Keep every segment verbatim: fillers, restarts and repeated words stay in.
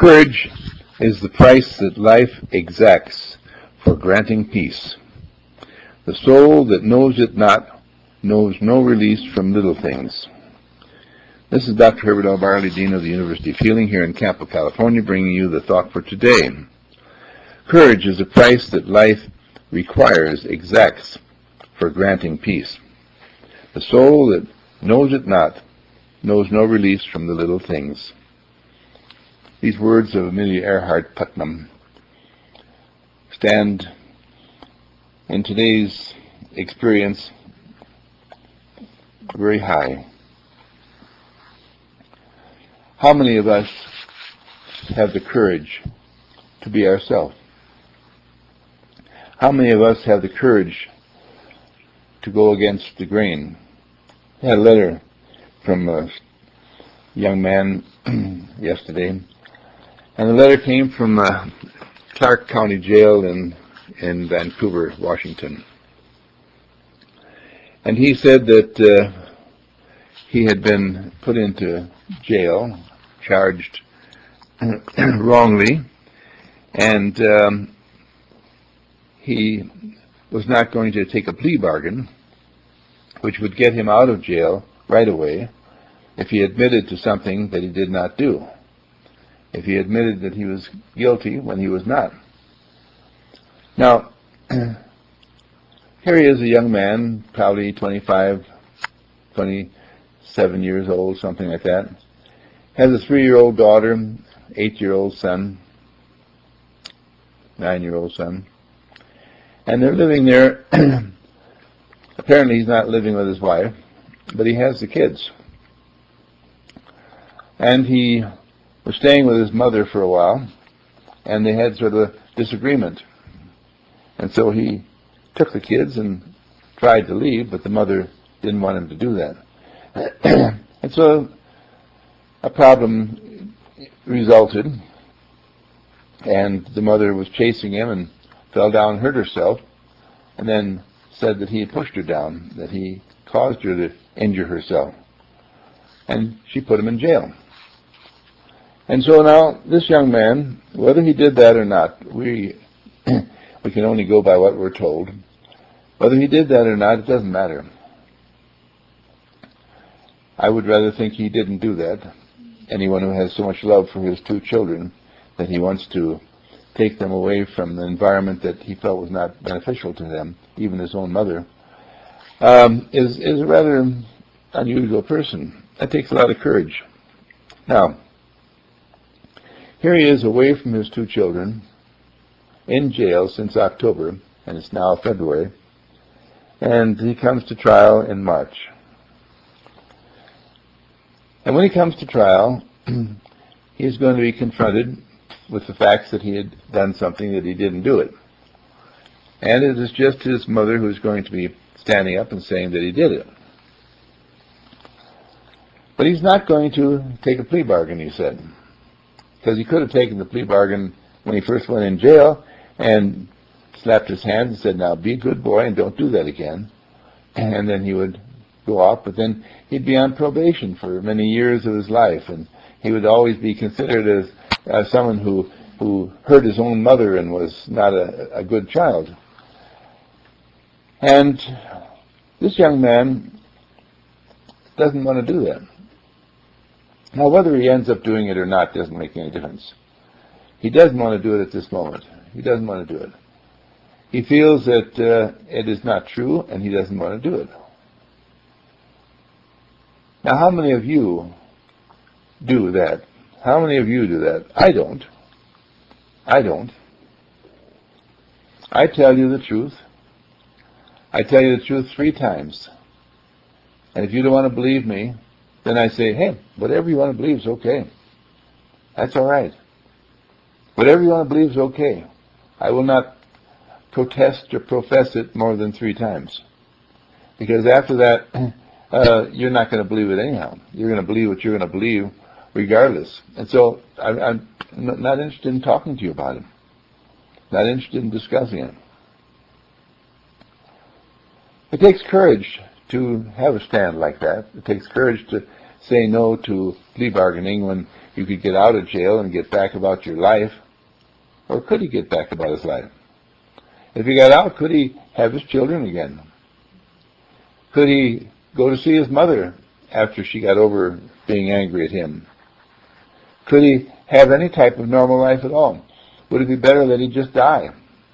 Courage is the price that life exacts for granting peace. The soul that knows it not knows no release from little things. This is Doctor Herbert L. Barley, Dean of the University of Healing here in Campo, California, bringing you the thought for today. Courage is a price that life requires, exacts, for granting peace. The soul that knows it not knows no release from the little things. These words of Amelia Earhart Putnam stand in today's experience very high. How many of us have the courage to be ourselves? How many of us have the courage to go against the grain? I had a letter from a young man yesterday, and the letter came from uh, Clark County Jail in, in Vancouver, Washington. And he said that uh, he had been put into jail, charged wrongly, and um, he was not going to take a plea bargain, which would get him out of jail right away if he admitted to something that he did not do, if he admitted that he was guilty when he was not. Now, here he is, a young man, probably twenty-five, twenty-seven years old, something like that, has a three-year-old daughter, eight-year-old son, nine-year-old son, and they're living there. Apparently he's not living with his wife, but he has the kids. And he was staying with his mother for a while, and they had sort of a disagreement. And so he took the kids and tried to leave, but the mother didn't want him to do that. And so a problem resulted, and the mother was chasing him and fell down and hurt herself, and then said that he had pushed her down, that he caused her to injure herself. And she put him in jail. And so now this young man, whether he did that or not, we we can only go by what we're told. Whether he did that or not, it doesn't matter. I would rather think he didn't do that. Anyone who has so much love for his two children that he wants to take them away from the environment that he felt was not beneficial to them, even his own mother, um, is, is a rather unusual person. That takes a lot of courage. Now, here he is away from his two children, in jail since October, and it's now February, and he comes to trial in March. And when he comes to trial, he's going to be confronted with the facts that he had done something that he didn't do it. And it is just his mother who's going to be standing up and saying that he did it. But he's not going to take a plea bargain, he said, because he could have taken the plea bargain when he first went in jail and slapped his hands and said, now be a good boy and don't do that again. And then he would go off, but then he'd be on probation for many years of his life, and he would always be considered as uh, someone who, who hurt his own mother and was not a, a good child. And this young man doesn't want to do that. Now, whether he ends up doing it or not doesn't make any difference. He doesn't want to do it at this moment. He doesn't want to do it. He feels that uh, it is not true, and he doesn't want to do it. Now, how many of you do that? How many of you do that? I don't. I don't. I tell you the truth. I tell you the truth three times. And if you don't want to believe me, then I say, hey, whatever you want to believe is okay. That's all right. Whatever you want to believe is okay. I will not protest or profess it more than three times. Because after that, uh, you're not going to believe it anyhow. You're going to believe what you're going to believe regardless. And so I, I'm not interested in talking to you about it. Not interested in discussing it. It takes courage to have a stand like that. It takes courage to say no to plea bargaining when you could get out of jail and get back about your life? Or could he get back about his life? If he got out, could he have his children again? Could he go to see his mother after she got over being angry at him? Could he have any type of normal life at all? Would it be better that he just die?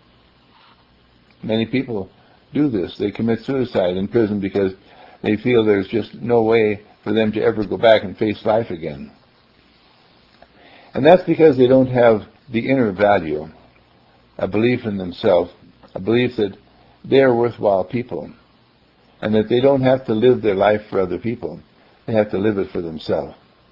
Many people do this. They commit suicide in prison because they feel there's just no way for them to ever go back and face life again. And that's because they don't have the inner value, a belief in themselves, a belief that they're worthwhile people, and that they don't have to live their life for other people. They have to live it for themselves.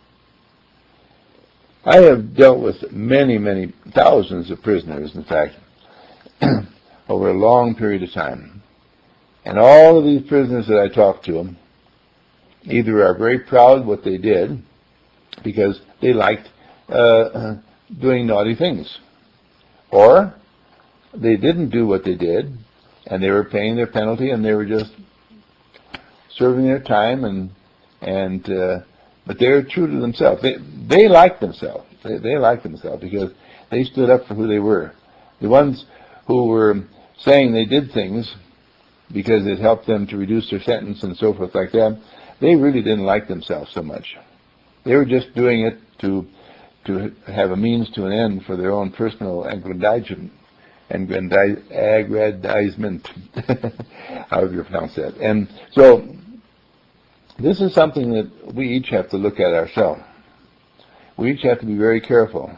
I have dealt with many, many thousands of prisoners, in fact, over a long period of time. And all of these prisoners that I talk to either are very proud of what they did because they liked uh, doing naughty things, or they didn't do what they did and they were paying their penalty and they were just serving their time, and and uh, but they were true to themselves. They they liked themselves. They, they liked themselves because they stood up for who they were. The ones who were saying they did things because it helped them to reduce their sentence and so forth like that, they really didn't like themselves so much. They were just doing it to to have a means to an end for their own personal aggrandizement, aggrandizement, however you pronounce that. And so this is something that we each have to look at ourselves. We each have to be very careful.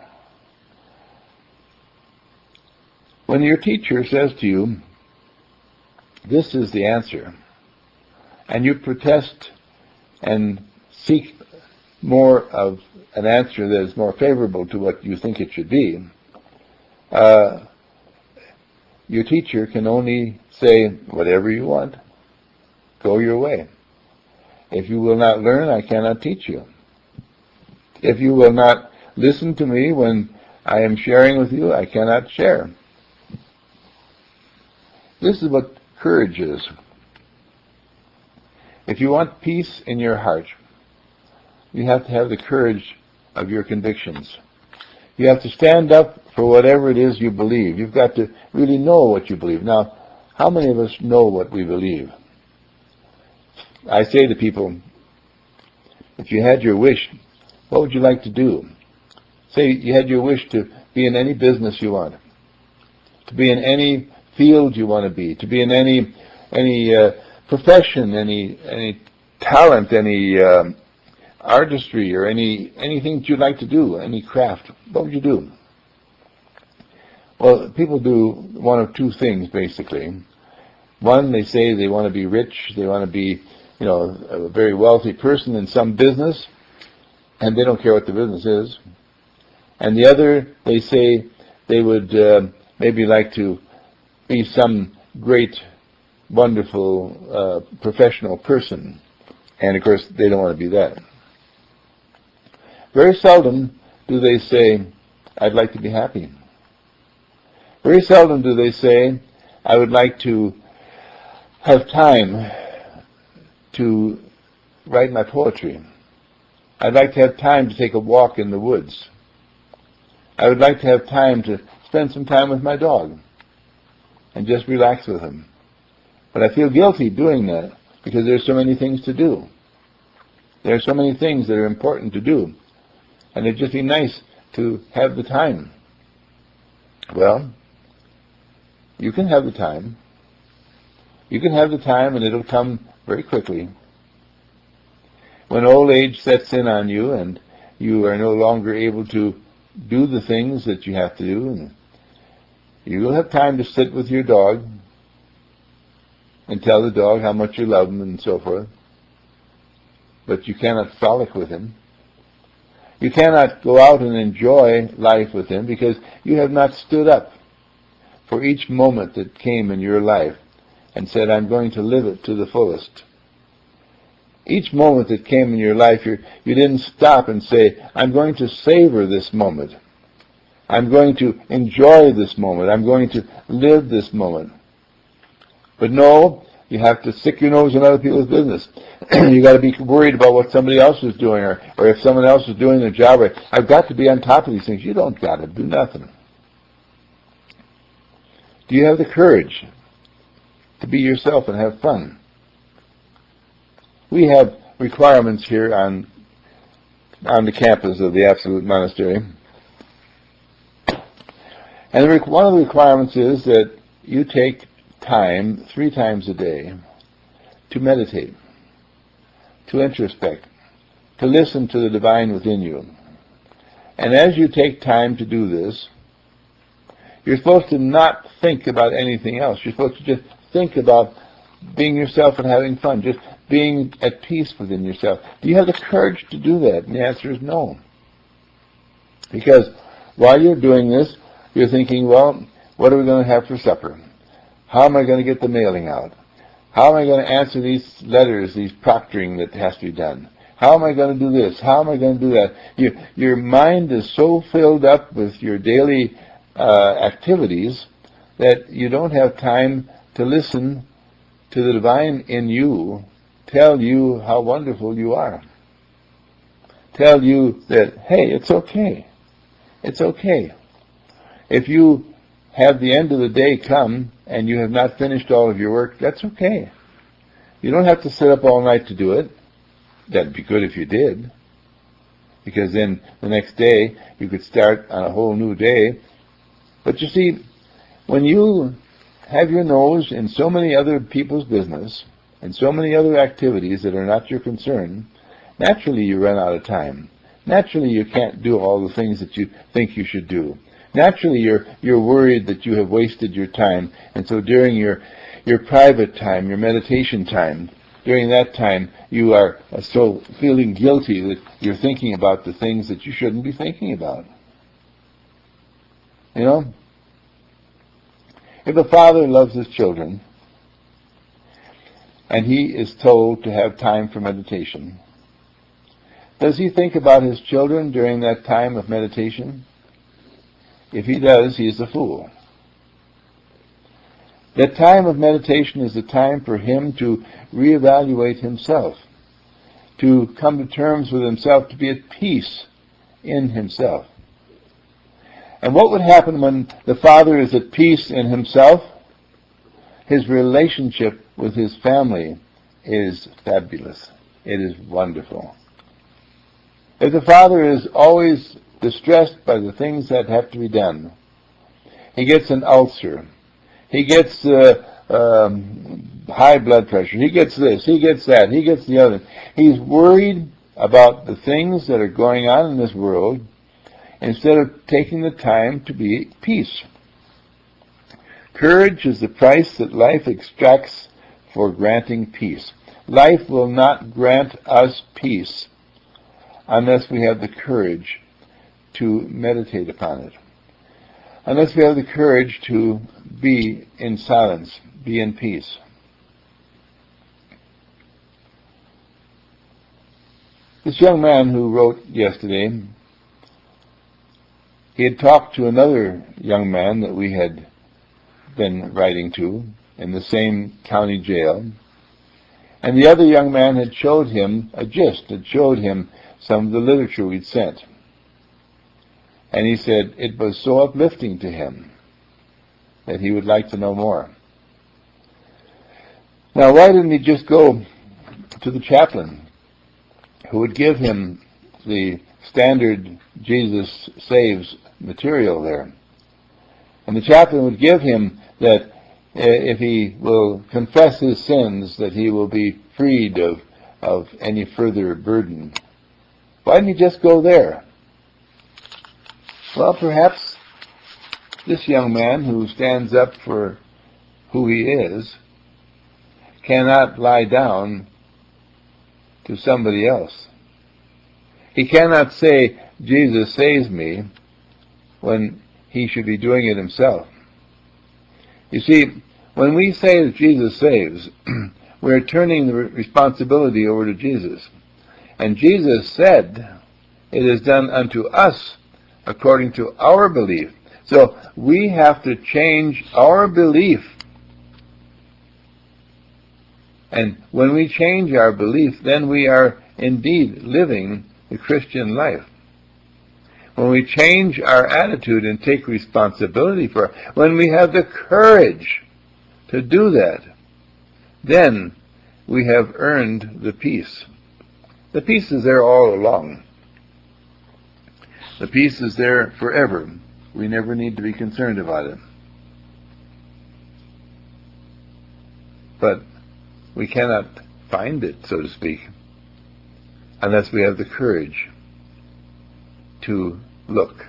When your teacher says to you, this is the answer, and you protest and seek more of an answer that is more favorable to what you think it should be, uh, your teacher can only say, whatever you want, go your way. If you will not learn, I cannot teach you. If you will not listen to me when I am sharing with you, I cannot share. This is what courage is. If you want peace in your heart, you have to have the courage of your convictions. You have to stand up for whatever it is you believe. You've got to really know what you believe. Now, how many of us know what we believe? I say to people, if you had your wish, what would you like to do? Say you had your wish to be in any business you want, to be in any field you want to be, to be in any any uh, profession, any any talent, any um, artistry, or any anything that you'd like to do, any craft. What would you do? Well, people do one of two things basically. One, they say they want to be rich, they want to be, you know, a very wealthy person in some business, and they don't care what the business is. And the other, they say they would uh, maybe like to be some great, wonderful, uh, professional person. And of course, they don't want to be that. Very seldom do they say, I'd like to be happy. Very seldom do they say, I would like to have time to write my poetry. I'd like to have time to take a walk in the woods. I would like to have time to spend some time with my dog and just relax with him. But I feel guilty doing that because there's so many things to do. There are so many things that are important to do. And it'd just be nice to have the time. Well, you can have the time. You can have the time, and it'll come very quickly. When old age sets in on you and you are no longer able to do the things that you have to do, and you will have time to sit with your dog and tell the dog how much you love him and so forth. But you cannot frolic with him. You cannot go out and enjoy life with him because you have not stood up for each moment that came in your life and said, I'm going to live it to the fullest. Each moment that came in your life, you you didn't stop and say, I'm going to savor this moment. I'm going to enjoy this moment. I'm going to live this moment. But no, You have to stick your nose in other people's business. You got to be worried about what somebody else is doing, or, or if someone else is doing their job right. I've got to be on top of these things. You don't got to do nothing. Do you have the courage to be yourself and have fun? We have requirements here on on the campus of the Absolute Monastery. And the, one of the requirements is that you take time, three times a day, to meditate, to introspect, to listen to the divine within you. And as you take time to do this, you're supposed to not think about anything else. You're supposed to just think about being yourself and having fun, just being at peace within yourself. Do you have the courage to do that? And the answer is no. Because while you're doing this, you're thinking, well, what are we going to have for supper? How am I going to get the mailing out? How am I going to answer these letters, these proctoring that has to be done? How am I going to do this? How am I going to do that? You, your mind is so filled up with your daily uh, activities that you don't have time to listen to the divine in you tell you how wonderful you are. Tell you that, hey, it's okay. It's okay. If you have the end of the day come and you have not finished all of your work, that's okay. You don't have to sit up all night to do it. That'd be good if you did, because then the next day you could start on a whole new day. But you see, when you have your nose in so many other people's business and so many other activities that are not your concern, naturally you run out of time. Naturally you can't do all the things that you think you should do. Naturally you're you're worried that you have wasted your time, and so during your your private time, your meditation time, during that time you are so feeling guilty that you're thinking about the things that you shouldn't be thinking about. You know? If a father loves his children and he is told to have time for meditation, does he think about his children during that time of meditation? If he does, he is a fool. That time of meditation is the time for him to reevaluate himself, to come to terms with himself, to be at peace in himself. And what would happen when the father is at peace in himself? His relationship with his family is fabulous. It is wonderful. If the father is always distressed by the things that have to be done, he gets an ulcer, he gets uh, um, high blood pressure, he gets this, he gets that, he gets the other. He's worried about the things that are going on in this world instead of taking the time to be at peace. Courage is the price that life extracts for granting peace. Life will not grant us peace unless we have the courage to meditate upon it, unless we have the courage to be in silence, be in peace. This young man who wrote yesterday, he had talked to another young man that we had been writing to in the same county jail, and the other young man had showed him a gist, had showed him some of the literature we'd sent. And he said it was so uplifting to him that he would like to know more. Now, why didn't he just go to the chaplain who would give him the standard Jesus Saves material there? And the chaplain would give him that if he will confess his sins, that he will be freed of, of any further burden. Why didn't he just go there? Well, perhaps this young man who stands up for who he is cannot lie down to somebody else. He cannot say, Jesus saves me, when he should be doing it himself. You see, when we say that Jesus saves, we're turning the responsibility over to Jesus. And Jesus said, it is done unto us according to our belief. So we have to change our belief And when we change our belief, then we are indeed living the Christian life. When we change our attitude and take responsibility for it, when we have the courage to do that, then we have earned the peace. The peace is there all along. The peace is there forever. We never need to be concerned about it. But we cannot find it, so to speak, unless we have the courage to look.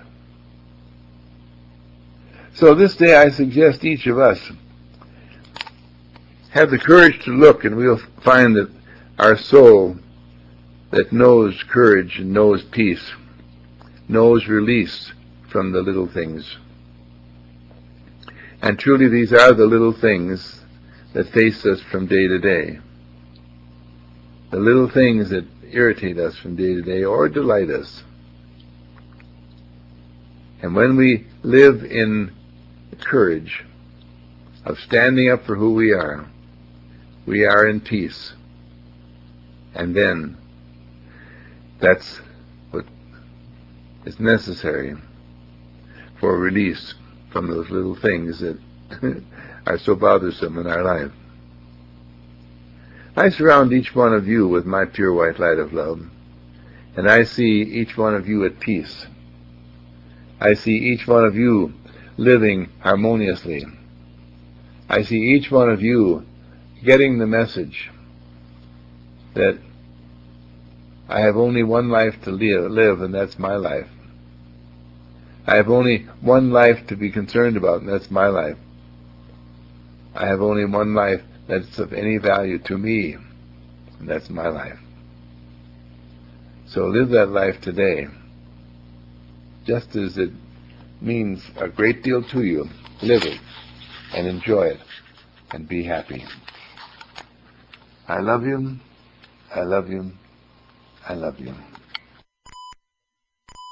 So this day I suggest each of us have the courage to look, and we'll find that our soul that knows courage and knows peace, knows release from the little things. And truly these are the little things that face us from day to day. The little things that irritate us from day to day or delight us. And when we live in courage of standing up for who we are, we are in peace. And then that's what is necessary for release from those little things that are so bothersome in our life. I surround each one of you with my pure white light of love, and I see each one of you at peace. I see each one of you living harmoniously. I see each one of you getting the message that I have only one life to live, and that's my life. I have only one life to be concerned about, and that's my life. I have only one life that's of any value to me, and that's my life. So live that life today, just as it means a great deal to you. Live it and enjoy it and be happy. I love you. I love you. I love you.